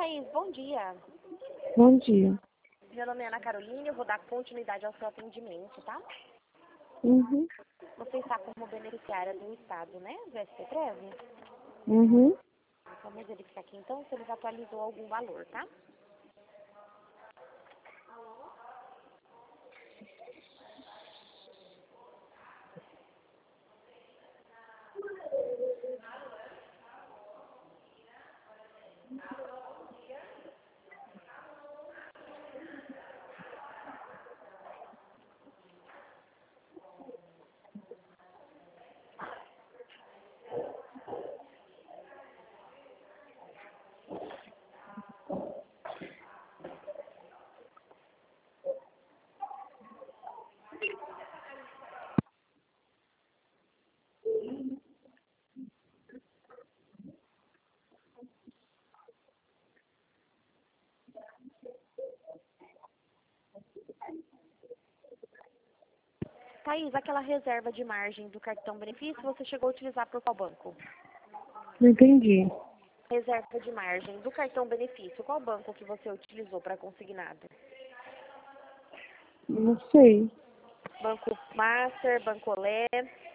Thaís, bom dia. Bom dia. Meu nome é Ana Carolina, eu vou dar continuidade ao seu atendimento, tá? Uhum. Você está como beneficiária do Estado, né? Do SP13? Uhum. Vamos verificar aqui então se eles atualizou algum valor, tá? Thaís, aquela reserva de margem do cartão benefício, você chegou a utilizar por qual banco? Não entendi. Reserva de margem do cartão benefício, qual banco que você utilizou para consignado? Não sei. Banco Master, Banco Olé?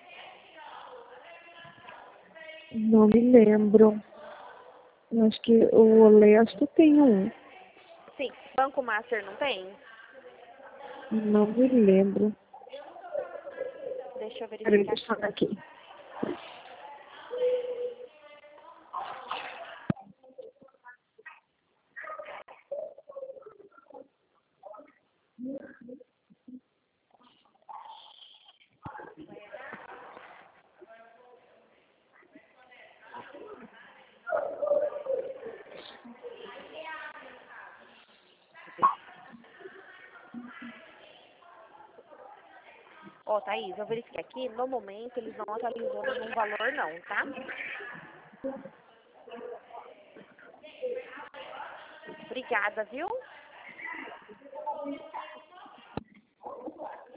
Não me lembro. Eu acho que o Olé, acho que eu tenho um. Sim, Banco Master não tem? Não me lembro. Deixa eu Peraí, verificar deixa eu aqui. ver aqui. Ó, Thaís, eu verifiquei aqui, no momento eles não atualizou nenhum valor não, tá? Obrigada, viu?